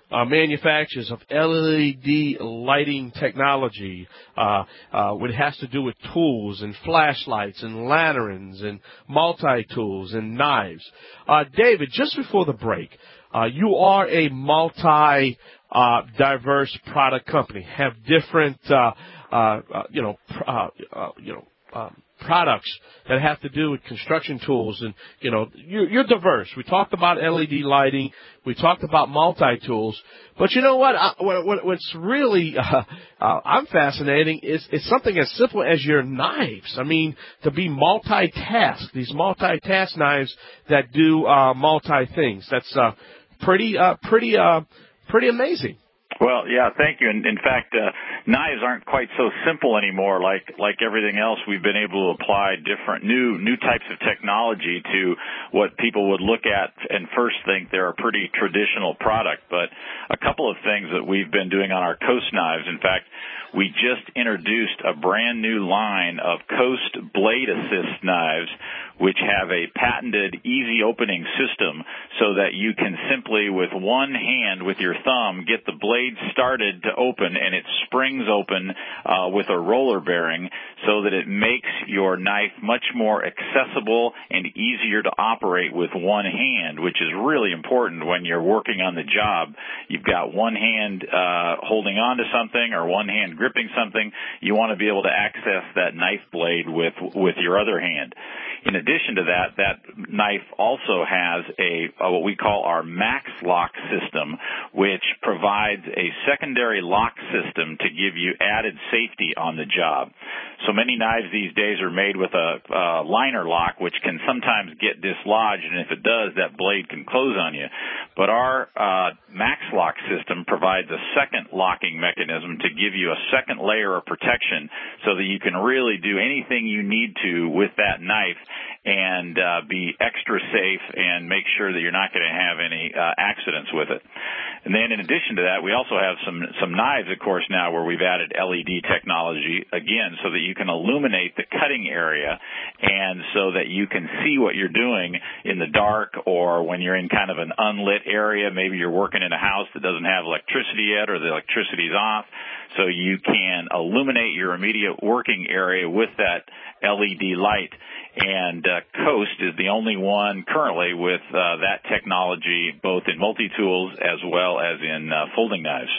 uh, manufacturers of L E D lighting technology. Uh, uh, it has to do with tools and flashlights and lanterns and multi-tools and knives. Uh, David, just before the break, uh, you are a multi uh, diverse product company, have different, uh, uh, uh, you know, pr- uh, uh, you know, um, products that have to do with construction tools, and you know you're, you're diverse. We talked about L E D lighting, we talked about multi-tools, but you know what? I, what what's really uh, uh, I'm fascinating is is something as simple as your knives. I mean, to be multitask, these multitask knives that do uh, multi things. That's uh, pretty uh, pretty uh, pretty amazing. Well, yeah, thank you. And in fact, uh, knives aren't quite so simple anymore. Like like everything else, we've been able to apply different new new types of technology to what people would look at and first think they're a pretty traditional product. But a couple of things that we've been doing on our Coast knives. In fact, we just introduced a brand new line of Coast Blade Assist knives, which have a patented easy opening system so that you can simply, with one hand, with your thumb, get the blade started to open, and it springs open uh, with a roller bearing so that it makes your knife much more accessible and easier to operate with one hand, which is really important when you're working on the job. You've got one hand uh, holding on to something or one hand gripping something. You want to be able to access that knife blade with with your other hand. In addition to that, that knife also has a, a what we call our Max Lock system, which provides a secondary lock system to give you added safety on the job. So many knives these days are made with a, a liner lock, which can sometimes get dislodged, and if it does, that blade can close on you. But our uh, Max Lock system provides a second locking mechanism to give you a second layer of protection so that you can really do anything you need to with that knife and uh, be extra safe and make sure that you're not going to have any uh, accidents with it. And then in addition to that, we also have some some knives, of course, now where we've added L E D technology, again, so that you can illuminate the cutting area and so that you can see what you're doing in the dark, or when you're in kind of an unlit area. Maybe you're working in a house that doesn't have electricity yet, or the electricity's off, so you can illuminate your immediate working area with that L E D light. And uh, Coast is the only one currently with uh, that technology, both in multi-tools as well as in uh, folding knives.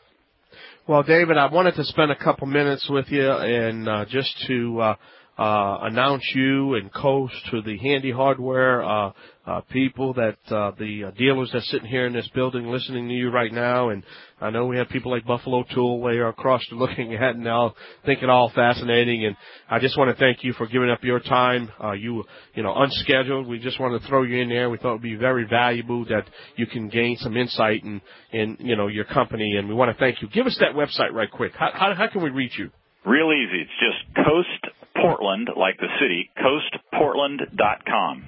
Well, David, I wanted to spend a couple minutes with you and uh, just to uh, uh, announce you and Coast to the Handy Hardware uh, uh, people, that uh, the uh, dealers that are sitting here in this building listening to you right now. And I know we have people like Buffalo Tool way across the looking at, and they'll think it all fascinating. And I just want to thank you for giving up your time. Uh, you, you know, unscheduled. We just wanted to throw you in there. We thought it would be very valuable that you can gain some insight in, in, you know, your company. And we want to thank you. Give us that website right quick. How, how, how can we reach you? Real easy. It's just Coast Portland, like the city, coast portland dot com.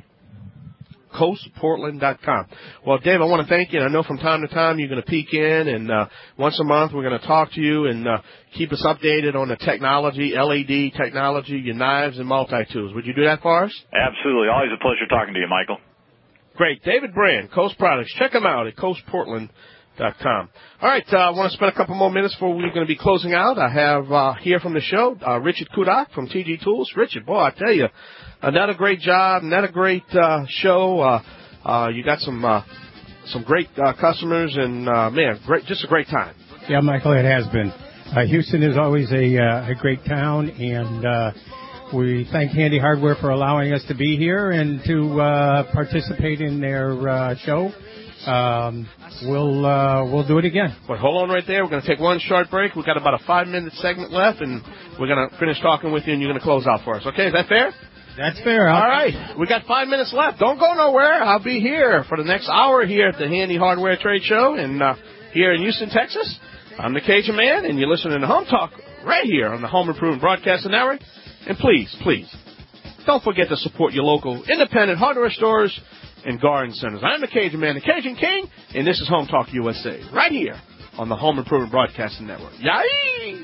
coast portland dot com. Well, Dave, I want to thank you. And I know from time to time you're going to peek in, and uh, once a month we're going to talk to you and uh, keep us updated on the technology, L E D technology, your knives and multi-tools. Would you do that for us? Absolutely. Always a pleasure talking to you, Michael. Great. David Brand, Coast Products. Check them out at coast portland dot com. All right, uh, I want to spend a couple more minutes before we're going to be closing out. I have uh, here from the show uh, Richard Kudak from T G Tools. Richard, boy, I tell you, another great job, another great uh, show. Uh, uh, you got some uh, some great uh, customers, and uh, man, great, just a great time. Yeah, Michael, it has been. Uh, Houston is always a uh, a great town, and uh, we thank Handy Hardware for allowing us to be here and to uh, participate in their uh, show. Um, we'll uh, we'll do it again. But hold on right there. We're going to take one short break. We've got about a five-minute segment left, and we're going to finish talking with you, and you're going to close out for us. Okay, is that fair? That's fair. I'll All right. We got five minutes left. Don't go nowhere. I'll be here for the next hour here at the Handy Hardware Trade Show and uh, here in Houston, Texas. I'm the Cajun Man, and you're listening to Home Talk right here on the Home Improvement Broadcasting Network. And please, please, don't forget to support your local independent hardware stores and garden centers. I'm the Cajun Man, the Cajun King, and this is Home Talk U S A, right here on the Home Improvement Broadcasting Network. Yay!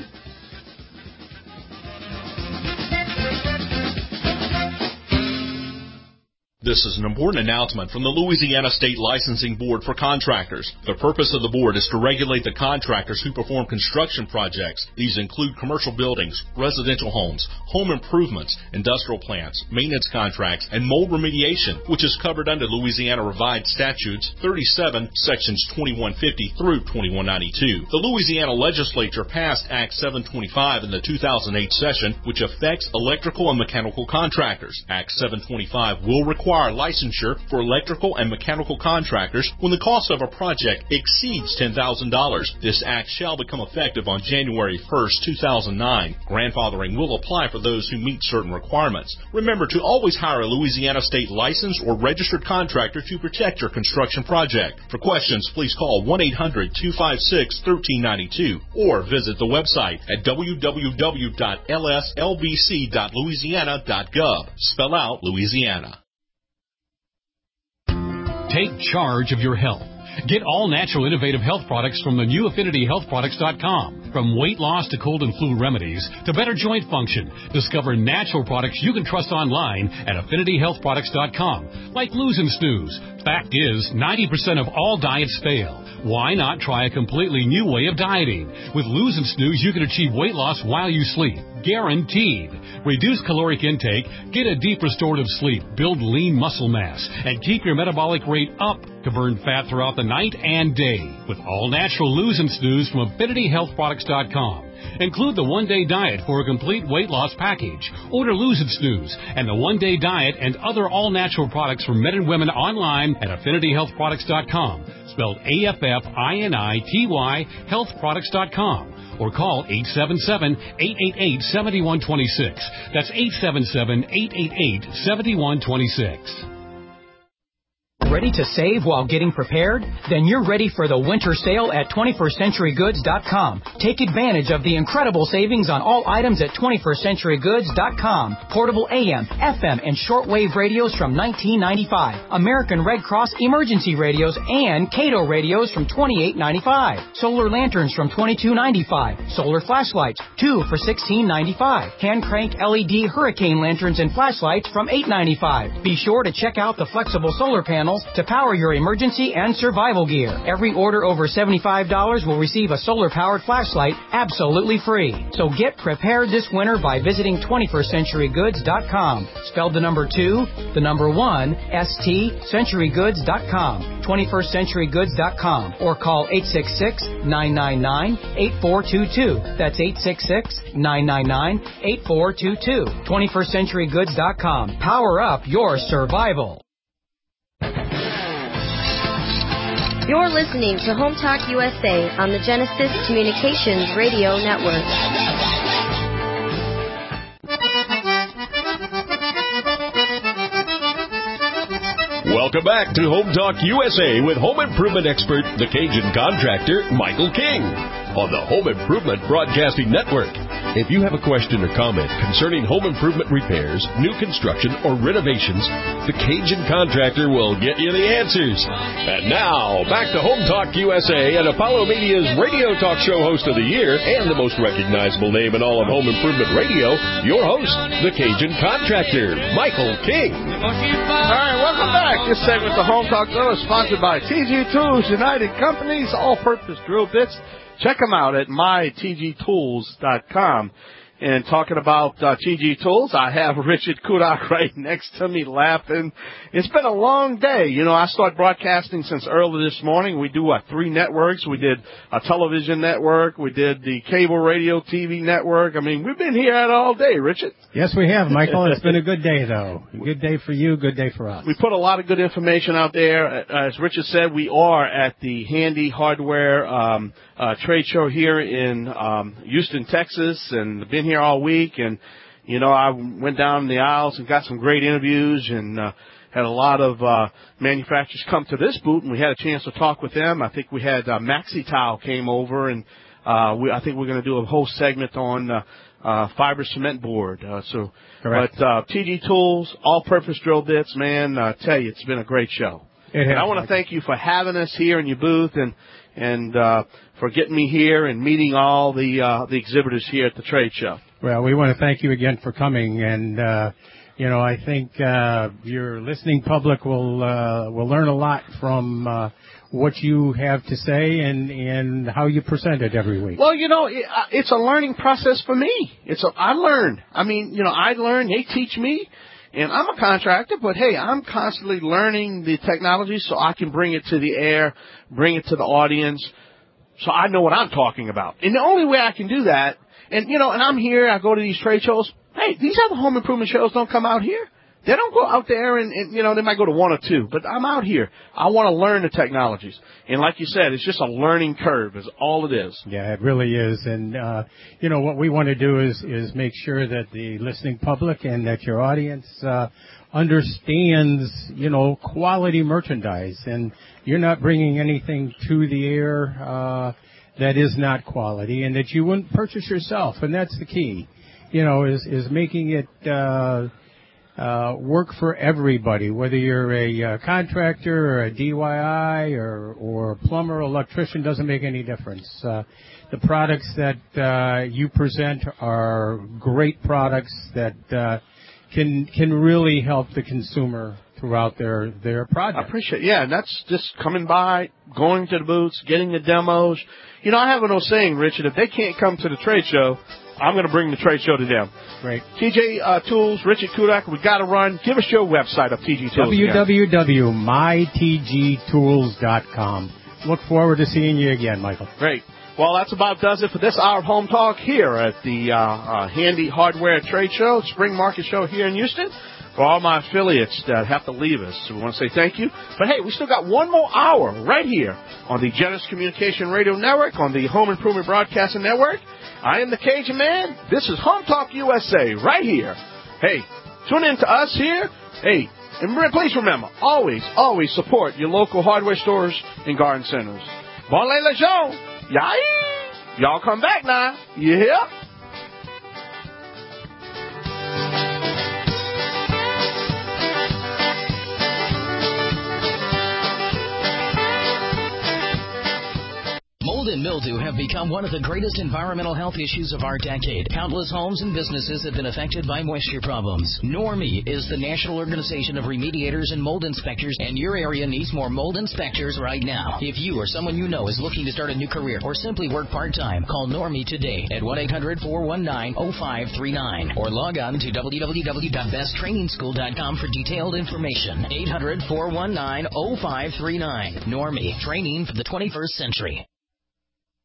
This is an important announcement from the Louisiana State Licensing Board for Contractors. The purpose of the board is to regulate the contractors who perform construction projects. These include commercial buildings, residential homes, home improvements, industrial plants, maintenance contracts, and mold remediation, which is covered under Louisiana Revised Statutes thirty-seven, sections twenty-one fifty through twenty-one ninety-two. The Louisiana Legislature passed Act seven twenty-five in the two thousand eight session, which affects electrical and mechanical contractors. Act seven twenty-five will require licensure for electrical and mechanical contractors when the cost of a project exceeds ten thousand dollars. This act shall become effective on January first, two thousand nine. Grandfathering will apply for those who meet certain requirements. Remember to always hire a Louisiana State licensed or registered contractor to protect your construction project. For questions, please call one eight hundred, two five six, one three nine two or visit the website at w w w dot l s l b c dot louisiana dot gov. Spell out Louisiana. Take charge of your health. Get all natural innovative health products from the new affinity health products dot com. From weight loss to cold and flu remedies to better joint function, discover natural products you can trust online at affinity health products dot com. Like Lose and Snooze. Fact is, ninety percent of all diets fail. Why not try a completely new way of dieting? With Lose and Snooze, you can achieve weight loss while you sleep. Guaranteed. Reduce caloric intake, get a deep restorative sleep, build lean muscle mass, and keep your metabolic rate up to burn fat throughout the night and day. With all natural Lose and Snooze from affinity health products dot com. Include the one-day diet for a complete weight loss package. Order Lose and Snooze and the one-day diet and other all-natural products for men and women online at affinity health products dot com. Spelled A F F I N I T Y health products dot com. Or call eight seven seven, eight eight eight, seven one two six. That's eight seven seven, eight eight eight, seven one two six. Ready to save while getting prepared? Then you're ready for the winter sale at twenty-first century goods dot com. Take advantage of the incredible savings on all items at twenty-first century goods dot com. Portable A M, F M, and shortwave radios from nineteen ninety-five. American Red Cross emergency radios and Cato radios from twenty-eight ninety-five. Solar lanterns from twenty-two ninety-five. Solar flashlights, two for sixteen ninety-five. Hand crank L E D hurricane lanterns and flashlights from eight ninety-five. Be sure to check out the flexible solar panels to power your emergency and survival gear. Every order over seventy-five dollars will receive a solar-powered flashlight absolutely free. So get prepared this winter by visiting twenty-first century goods dot com. Spelled the number two, the number one, S T, century goods dot com. twenty-first century goods dot com. Or call eight six six, nine nine nine, eight four two two. That's eight six six, nine nine nine, eight four two two. twenty-first century goods dot com. Power up your survival. You're listening to Home Talk U S A on the Genesis Communications Radio Network. Welcome back to Home Talk U S A with home improvement expert, the Cajun contractor, Michael King, on the Home Improvement Broadcasting Network. If you have a question or comment concerning home improvement repairs, new construction, or renovations, the Cajun contractor will get you the answers. And now, back to Home Talk U S A and Apollo Media's radio talk show host of the year and the most recognizable name in all of home improvement radio, your host, the Cajun contractor, Michael King. All right, welcome back. This segment of Home Talk is sponsored by T G Tools, United Companies, all-purpose drill bits. Check them out at my t g tools dot com. And talking about uh, T G Tools, I have Richard Kudak right next to me laughing. It's been a long day. You know, I started broadcasting since early this morning. We do, what, three networks. We did a television network. We did the cable radio T V network. I mean, we've been here at all day, Richard. Yes, we have, Michael. It's been a good day, though. A good day for you, good day for us. We put a lot of good information out there. As Richard said, we are at the Handy Hardware um, uh, trade show here in um, Houston, Texas, and been here all week. And, you know, I went down the aisles and got some great interviews and uh, had a lot of uh, manufacturers come to this booth, and we had a chance to talk with them. I think we had uh, Maxi Tile came over, and uh, we, I think we're going to do a whole segment on uh, uh, fiber cement board. Uh, so, Correct. But uh, T G Tools, all-purpose drill bits, man, I uh, tell you, it's been a great show. It has, and I want to thank you for having us here in your booth and and uh, for getting me here and meeting all the uh, the exhibitors here at the trade show. Well, we want to thank you again for coming, and uh, you know, I think uh, your listening public will uh, will learn a lot from uh, what you have to say and, and how you present it every week. Well, you know, it, uh, it's a learning process for me. It's a, I learn. I mean, you know, I learn. They teach me. And I'm a contractor, but, hey, I'm constantly learning the technology so I can bring it to the air, bring it to the audience, so I know what I'm talking about. And the only way I can do that, and, you know, and I'm here, I go to these trade shows. Hey, these other home improvement shows don't come out here. They don't go out there and, and, you know, they might go to one or two. But I'm out here. I want to learn the technologies. And like you said, it's just a learning curve is all it is. Yeah, it really is. And, uh, you know, what we want to do is, is make sure that the listening public and that your audience uh, understands, you know, quality merchandise. And you're not bringing anything to the air uh, that is not quality and that you wouldn't purchase yourself. And that's the key, you know, is, is making it uh, – Uh, work for everybody, whether you're a uh, contractor or a D I Y or, or plumber or electrician, doesn't make any difference. Uh, the products that uh, you present are great products that uh, can can really help the consumer throughout their, their project. I appreciate it. Yeah, and that's just coming by, going to the booths, getting the demos. You know, I have an old saying, Richard, if they can't come to the trade show, I'm going to bring the trade show to them. Great. T J uh, Tools, Richard Kudak, we got to run. Give us your website of T G Tools. w w w dot my t g tools dot com. Look forward to seeing you again, Michael. Great. Well, that's about does it for this hour of Home Talk here at the uh, uh, Handy Hardware Trade Show, Spring Market Show here in Houston. For all my affiliates that have to leave us, we want to say thank you. But, hey, we still got one more hour right here on the Genesis Communication Radio Network, on the Home Improvement Broadcasting Network. I am the Cajun Man. This is Home Talk U S A right here. Hey, tune in to us here. Hey, and please remember, always, always support your local hardware stores and garden centers. Bon les gens. Yay! Y'all come back now. You hear? Mold and mildew have become one of the greatest environmental health issues of our decade. Countless homes and businesses have been affected by moisture problems. Normie is the National Organization of Remediators and Mold Inspectors, and your area needs more mold inspectors right now. If you or someone you know is looking to start a new career or simply work part-time, call Normie today at one eight hundred four one nine oh five three nine or log on to w w w dot best training school dot com for detailed information. eight hundred four one nine oh five three nine. Normie, training for the twenty-first century.